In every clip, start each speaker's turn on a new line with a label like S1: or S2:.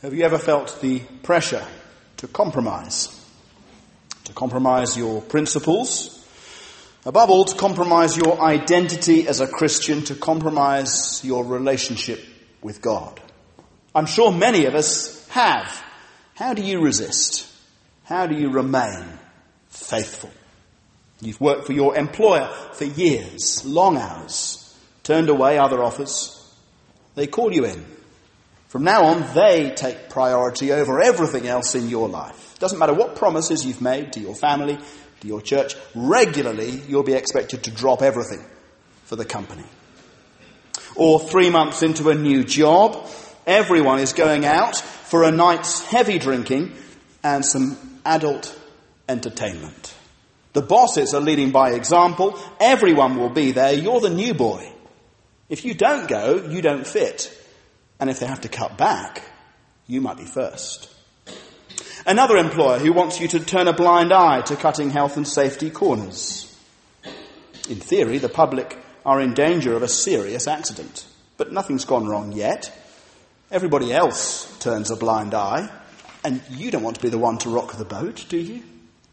S1: Have you ever felt the pressure to compromise? To compromise your principles? Above all, to compromise your identity as a Christian, to compromise your relationship with God. I'm sure many of us have. How do you resist? How do you remain faithful? You've worked for your employer for years, long hours, turned away other offers. They call you in. From now on, they take priority over everything else in your life. Doesn't matter what promises you've made to your family, to your church. Regularly, you'll be expected to drop everything for the company. Or 3 months into a new job, everyone is going out for a night's heavy drinking and some adult entertainment. The bosses are leading by example. Everyone will be there. You're the new boy. If you don't go, you don't fit. And if they have to cut back, you might be first. Another employer who wants you to turn a blind eye to cutting health and safety corners. In theory, the public are in danger of a serious accident. But nothing's gone wrong yet. Everybody else turns a blind eye. And you don't want to be the one to rock the boat, do you?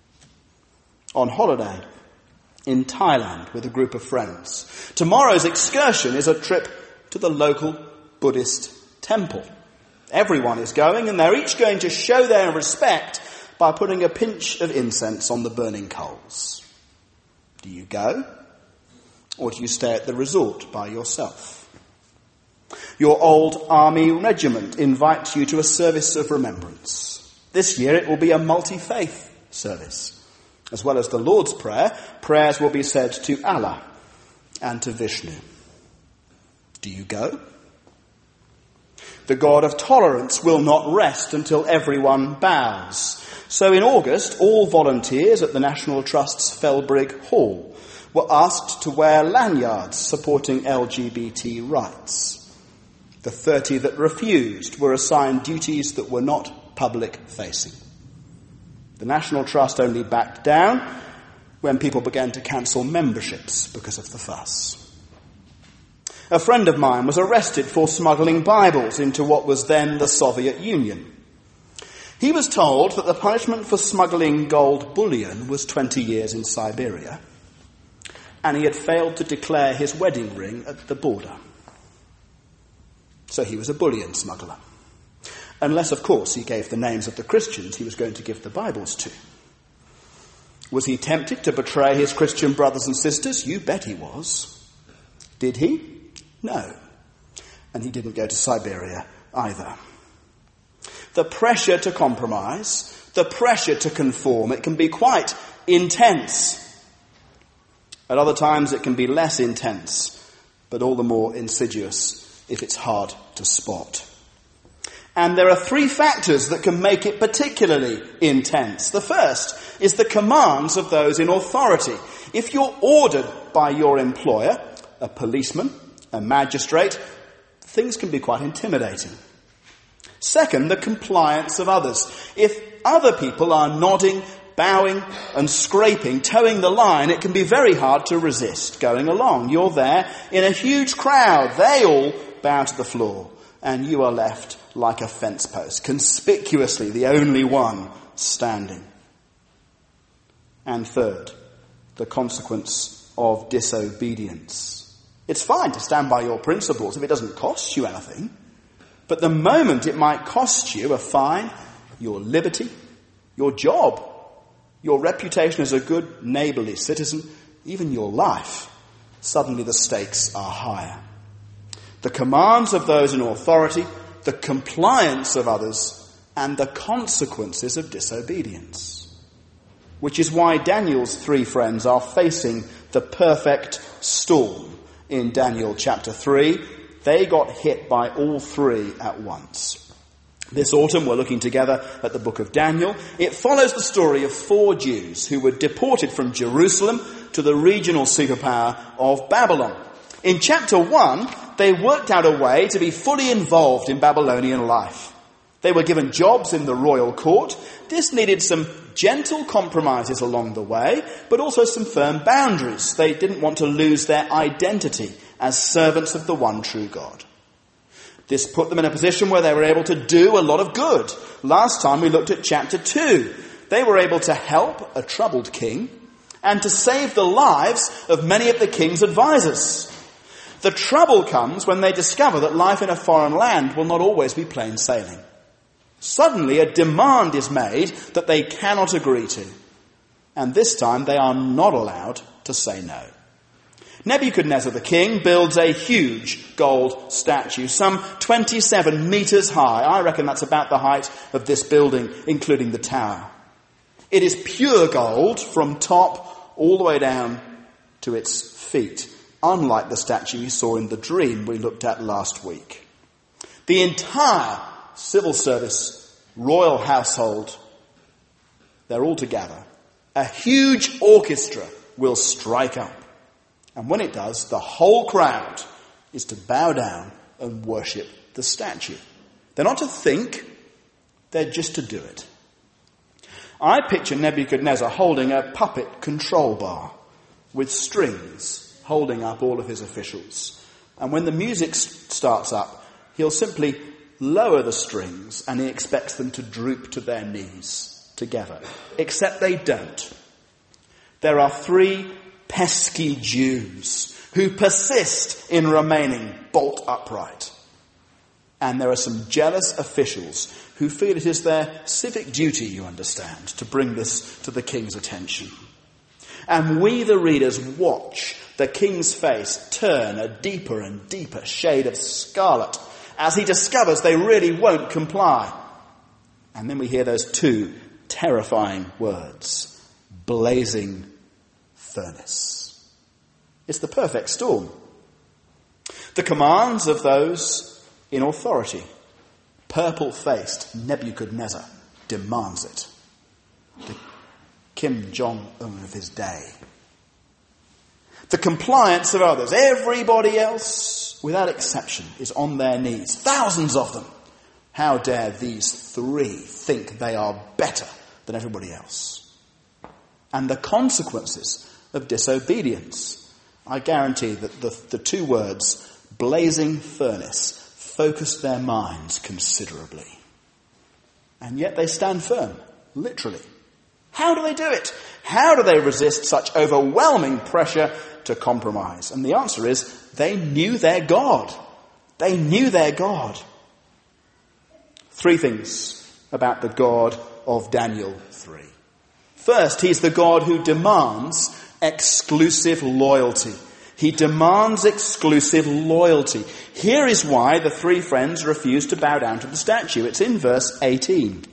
S1: On holiday in Thailand with a group of friends. Tomorrow's excursion is a trip to the local Buddhist temple. Everyone is going, and they're each going to show their respect by putting a pinch of incense on the burning coals. Do you go? Or do you stay at the resort by yourself? Your old army regiment invites you to a service of remembrance. This year it will be a multi-faith service. As well as the Lord's Prayer, prayers will be said to Allah and to Vishnu. Do you go? The God of tolerance will not rest until everyone bows. So in August, all volunteers at the National Trust's Felbrigg Hall were asked to wear lanyards supporting LGBT rights. The 30 that refused were assigned duties that were not public-facing. The National Trust only backed down when people began to cancel memberships because of the fuss. A friend of mine was arrested for smuggling Bibles into what was then the Soviet Union. He was told that the punishment for smuggling gold bullion was 20 years in Siberia, and he had failed to declare his wedding ring at the border. So he was a bullion smuggler. Unless, of course, he gave the names of the Christians he was going to give the Bibles to. Was he tempted to betray his Christian brothers and sisters? You bet he was. Did he? No. And he didn't go to Siberia either. The pressure to compromise, the pressure to conform, it can be quite intense. At other times it can be less intense, but all the more insidious if it's hard to spot. And there are 3 factors that can make it particularly intense. The first is the commands of those in authority. If you're ordered by your employer, a policeman, a magistrate, things can be quite intimidating. Second, the compliance of others. If other people are nodding, bowing and scraping, towing the line, it can be very hard to resist going along. You're there in a huge crowd. They all bow to the floor, and you are left like a fence post, conspicuously the only one standing. And third, the consequence of disobedience. It's fine to stand by your principles if it doesn't cost you anything. But the moment it might cost you a fine, your liberty, your job, your reputation as a good neighbourly citizen, even your life, suddenly the stakes are higher. The commands of those in authority, the compliance of others, and the consequences of disobedience. Which is why Daniel's 3 friends are facing the perfect storm. In Daniel chapter 3, they got hit by all 3 at once. This autumn we're looking together at the book of Daniel. It follows the story of 4 Jews who were deported from Jerusalem to the regional superpower of Babylon. In chapter 1, they worked out a way to be fully involved in Babylonian life. They were given jobs in the royal court. This needed some gentle compromises along the way, but also some firm boundaries. They didn't want to lose their identity as servants of the one true God. This put them in a position where they were able to do a lot of good. Last time we looked at chapter 2. They were able to help a troubled king and to save the lives of many of the king's advisors. The trouble comes when they discover that life in a foreign land will not always be plain sailing. Suddenly a demand is made that they cannot agree to. And this time they are not allowed to say no. Nebuchadnezzar the king builds a huge gold statue, some 27 meters high. I reckon that's about the height of this building, including the tower. It is pure gold from top all the way down to its feet, unlike the statue you saw in the dream we looked at last week. The entire civil service, royal household, they're all together. A huge orchestra will strike up. And when it does, the whole crowd is to bow down and worship the statue. They're not to think, they're just to do it. I picture Nebuchadnezzar holding a puppet control bar with strings holding up all of his officials. And when the music starts up, he'll simply lower the strings and he expects them to droop to their knees together. Except they don't. There are 3 pesky Jews who persist in remaining bolt upright. And there are some jealous officials who feel it is their civic duty, you understand, to bring this to the king's attention. And we, the readers, watch the king's face turn a deeper and deeper shade of scarlet as he discovers they really won't comply. And then we hear those 2 terrifying words: blazing furnace. It's the perfect storm. The commands of those in authority. Purple-faced Nebuchadnezzar demands it. The Kim Jong-un of his day. The compliance of others. Everybody else, without exception, is on their knees. Thousands of them. How dare these 3 think they are better than everybody else? And the consequences of disobedience. I guarantee that the 2 words, blazing furnace, focused their minds considerably. And yet they stand firm, literally. How do they do it? How do they resist such overwhelming pressure to compromise? And the answer is, they knew their God. They knew their God. 3 things about the God of Daniel 3. First, he's the God who demands exclusive loyalty. He demands exclusive loyalty. Here is why the 3 friends refuse to bow down to the statue. It's in verse 18.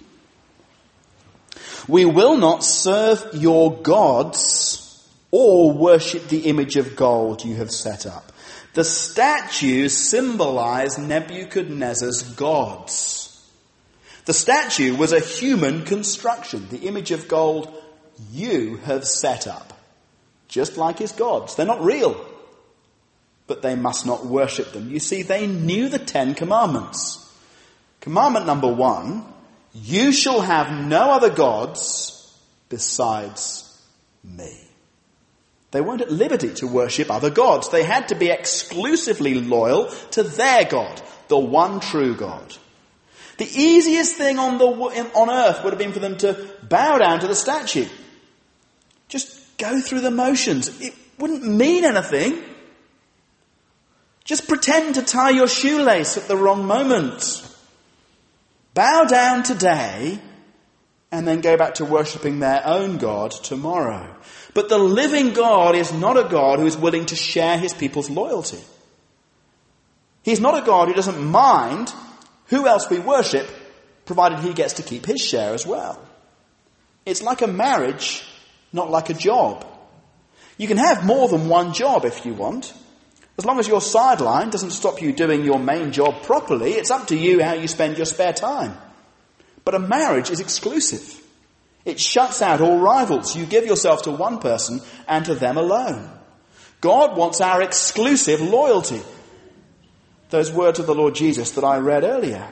S1: We will not serve your gods or worship the image of gold you have set up. The statues symbolize Nebuchadnezzar's gods. The statue was a human construction, the image of gold you have set up. Just like his gods. They're not real. But they must not worship them. You see, they knew the 10 commandments. Commandment number 1, you shall have no other gods besides me. They weren't at liberty to worship other gods. They had to be exclusively loyal to their God, the one true God. The easiest thing on earth would have been for them to bow down to the statue. Just go through the motions. It wouldn't mean anything. Just pretend to tie your shoelace at the wrong moment. Bow down today and then go back to worshipping their own God tomorrow. But the living God is not a God who is willing to share his people's loyalty. He's not a God who doesn't mind who else we worship, provided he gets to keep his share as well. It's like a marriage, not like a job. You can have more than one job if you want. As long as your sideline doesn't stop you doing your main job properly, it's up to you how you spend your spare time. But a marriage is exclusive. It shuts out all rivals. You give yourself to one person and to them alone. God wants our exclusive loyalty. Those words of the Lord Jesus that I read earlier.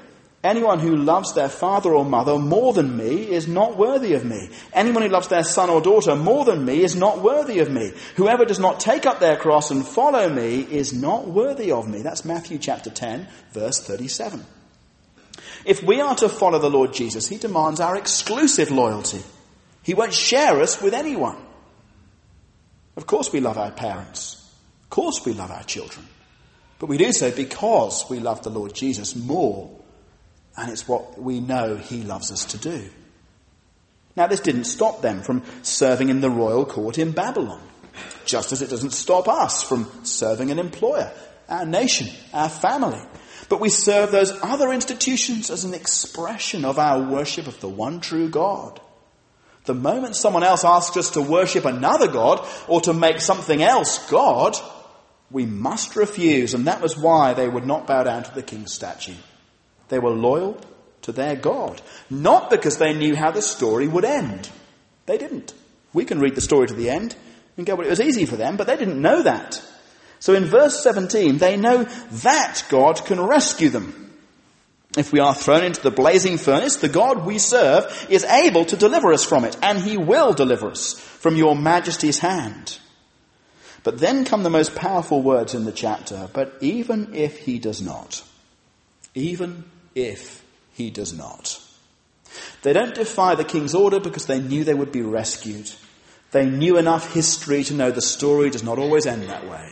S1: Anyone who loves their father or mother more than me is not worthy of me. Anyone who loves their son or daughter more than me is not worthy of me. Whoever does not take up their cross and follow me is not worthy of me. That's Matthew chapter 10, verse 37. If we are to follow the Lord Jesus, he demands our exclusive loyalty. He won't share us with anyone. Of course we love our parents. Of course we love our children. But we do so because we love the Lord Jesus more. And it's what we know he loves us to do. Now, this didn't stop them from serving in the royal court in Babylon. Just as it doesn't stop us from serving an employer, our nation, our family. But we serve those other institutions as an expression of our worship of the one true God. The moment someone else asks us to worship another God or to make something else God, we must refuse. And that was why they would not bow down to the king's statue. They were loyal to their God, not because they knew how the story would end. They didn't. We can read the story to the end and go, well, it was easy for them, but they didn't know that. So in verse 17, they know that God can rescue them. If we are thrown into the blazing furnace, the God we serve is able to deliver us from it, and he will deliver us from your majesty's hand. But then come the most powerful words in the chapter, but even if he does not. Even if he does not. They don't defy the king's order because they knew they would be rescued. They knew enough history to know the story does not always end that way.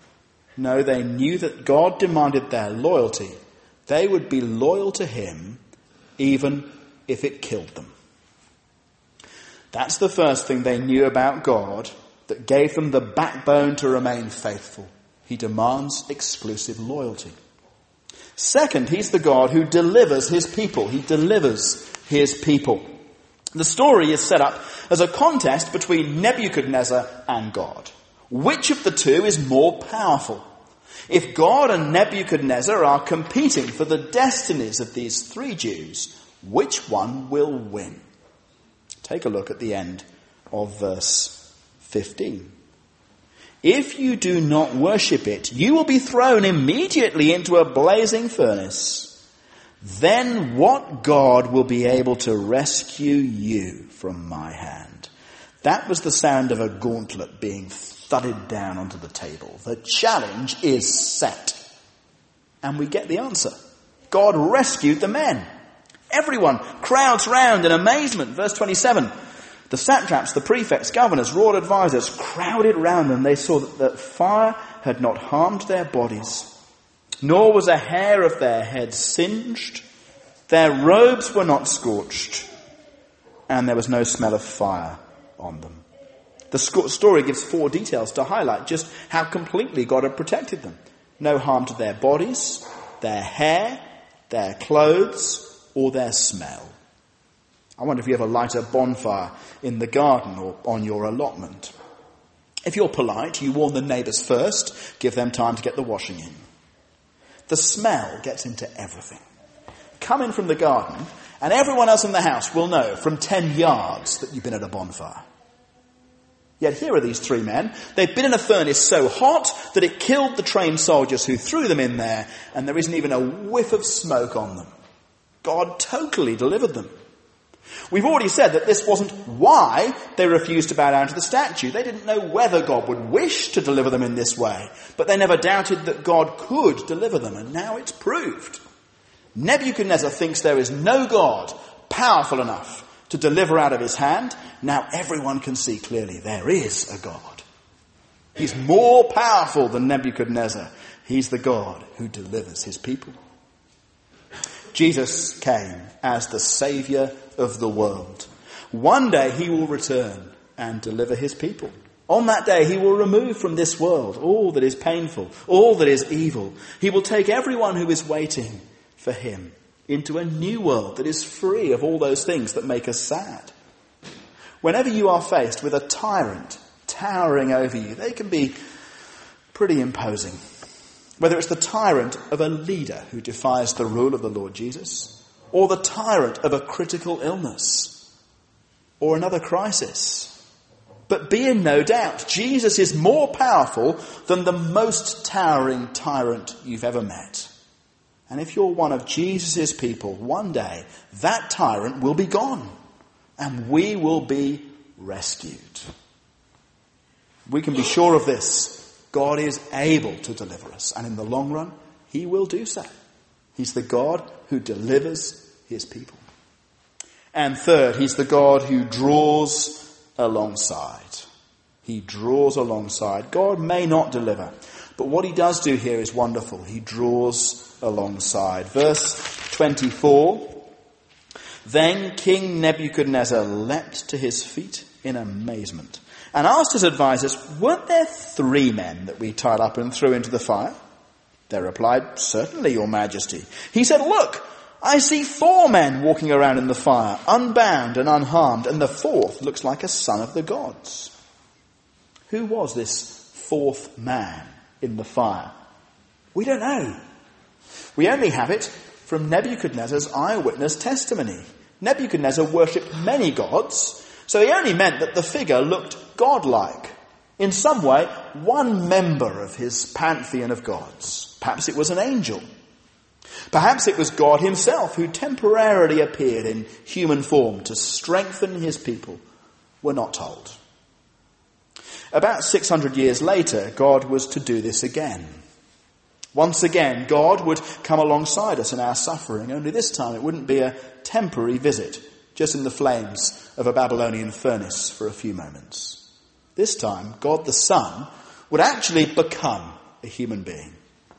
S1: No, they knew that God demanded their loyalty. They would be loyal to him even if it killed them. That's the first thing they knew about God that gave them the backbone to remain faithful. He demands exclusive loyalty. Second, he's the God who delivers his people. He delivers his people. The story is set up as a contest between Nebuchadnezzar and God. Which of the two is more powerful? If God and Nebuchadnezzar are competing for the destinies of these three Jews, which one will win? Take a look at the end of verse 15. If you do not worship it, you will be thrown immediately into a blazing furnace. Then what God will be able to rescue you from my hand? That was the sound of a gauntlet being thudded down onto the table. The challenge is set. And we get the answer. God rescued the men. Everyone crowds round in amazement. Verse 27. The satraps, the prefects, governors, royal advisors crowded round them. They saw that fire had not harmed their bodies, nor was a hair of their heads singed. Their robes were not scorched, and there was no smell of fire on them. The story gives 4 details to highlight just how completely God had protected them. No harm to their bodies, their hair, their clothes, or their smell. I wonder if you ever light a bonfire in the garden or on your allotment. If you're polite, you warn the neighbours first, give them time to get the washing in. The smell gets into everything. Come in from the garden, and everyone else in the house will know from 10 yards that you've been at a bonfire. Yet here are these 3 men. They've been in a furnace so hot that it killed the trained soldiers who threw them in there, and there isn't even a whiff of smoke on them. God totally delivered them. We've already said that this wasn't why they refused to bow down to the statue. They didn't know whether God would wish to deliver them in this way, but they never doubted that God could deliver them, and now it's proved. Nebuchadnezzar thinks there is no God powerful enough to deliver out of his hand. Now everyone can see clearly there is a God. He's more powerful than Nebuchadnezzar. He's the God who delivers his people. Jesus came as the Saviour of the world. One day he will return and deliver his people. On that day he will remove from this world all that is painful, all that is evil. He will take everyone who is waiting for him into a new world that is free of all those things that make us sad. Whenever you are faced with a tyrant towering over you, they can be pretty imposing. Whether it's the tyrant of a leader who defies the rule of the Lord Jesus, or the tyrant of a critical illness, or another crisis. But be in no doubt, Jesus is more powerful than the most towering tyrant you've ever met. And if you're one of Jesus' people, one day that tyrant will be gone and we will be rescued. We can be sure of this. God is able to deliver us, and in the long run, he will do so. He's the God who delivers his people. And third, he's the God who draws alongside. He draws alongside. God may not deliver, but what he does do here is wonderful. He draws alongside. Verse 24, then King Nebuchadnezzar leapt to his feet in amazement and asked his advisers, weren't there 3 men that we tied up and threw into the fire? They replied, certainly, your majesty. He said, look, I see 4 men walking around in the fire, unbound and unharmed, and the 4th looks like a son of the gods. Who was this 4th man in the fire? We don't know. We only have it from Nebuchadnezzar's eyewitness testimony. Nebuchadnezzar worshipped many gods, so he only meant that the figure looked godlike. In some way, one member of his pantheon of gods. Perhaps it was an angel. Perhaps it was God himself who temporarily appeared in human form to strengthen his people. We're not told. About 600 years later, God was to do this again. Once again, God would come alongside us in our suffering, only this time it wouldn't be a temporary visit, just in the flames of a Babylonian furnace for a few moments. This time, God the Son would actually become a human being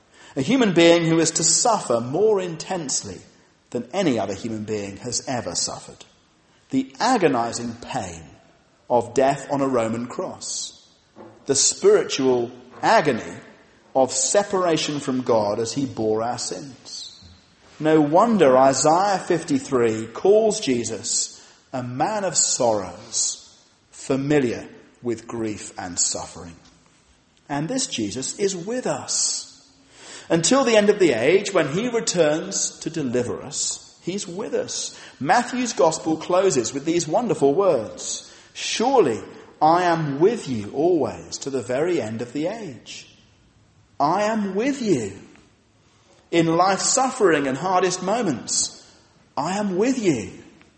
S1: who is to suffer more intensely than any other human being has ever suffered. The agonizing pain of death on a Roman cross. The spiritual agony of separation from God as he bore our sins. No wonder Isaiah 53 calls Jesus a man of sorrows, familiar with grief and suffering. And this Jesus is with us. Until the end of the age, when he returns to deliver us, he's with us. Matthew's gospel closes with these wonderful words. Surely I am with you always to the very end of the age. I am with you. In life's suffering and hardest moments, I am with you.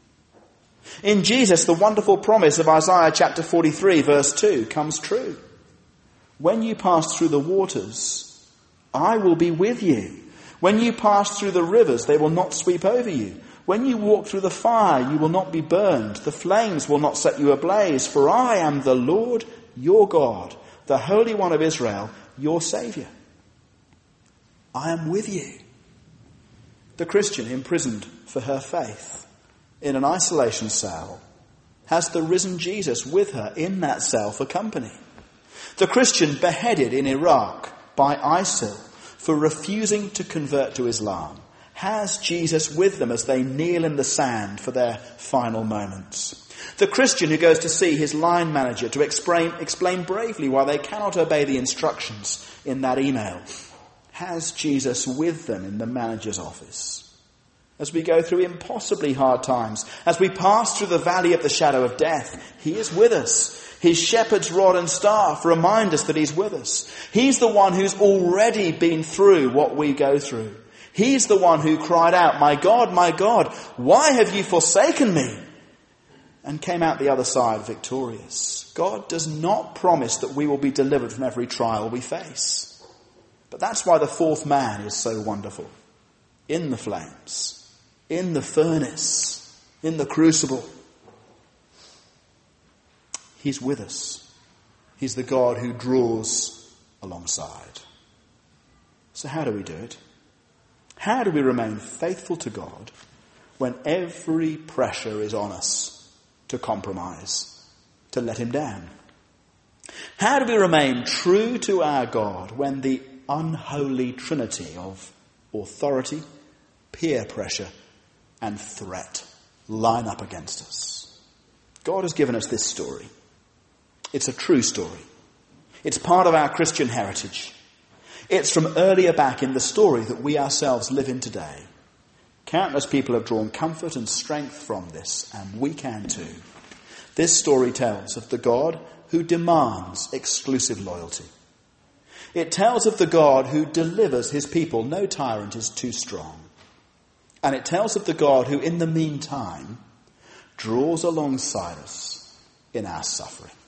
S1: In Jesus, the wonderful promise of Isaiah chapter 43 verse 2 comes true. When you pass through the waters, I will be with you. When you pass through the rivers, they will not sweep over you. When you walk through the fire, you will not be burned. The flames will not set you ablaze. For I am the Lord your God, the Holy One of Israel, your Saviour. I am with you. The Christian imprisoned for her faith in an isolation cell has the risen Jesus with her in that cell for company. The Christian beheaded in Iraq by ISIL for refusing to convert to Islam has Jesus with them as they kneel in the sand for their final moments. The Christian who goes to see his line manager to explain bravely why they cannot obey the instructions in that email has Jesus with them in the manager's office. As we go through impossibly hard times, as we pass through the valley of the shadow of death, he is with us. His shepherd's rod and staff remind us that he's with us. He's the one who's already been through what we go through. He's the one who cried out, my God, why have you forsaken me? And came out the other side victorious. God does not promise that we will be delivered from every trial we face. But that's why the 4th man is so wonderful. In the flames, in the furnace, in the crucible, he's with us. He's the God who draws alongside. So how do we do it? How do we remain faithful to God when every pressure is on us to compromise, to let him down? How do we remain true to our God when the unholy trinity of authority, peer pressure, and threat line up against us? God has given us this story. It's a true story. It's part of our Christian heritage. It's from earlier back in the story that we ourselves live in today. Countless people have drawn comfort and strength from this, and we can too. This story tells of the God who demands exclusive loyalty. It tells of the God who delivers his people. No tyrant is too strong. And it tells of the God who, in the meantime, draws alongside us in our suffering.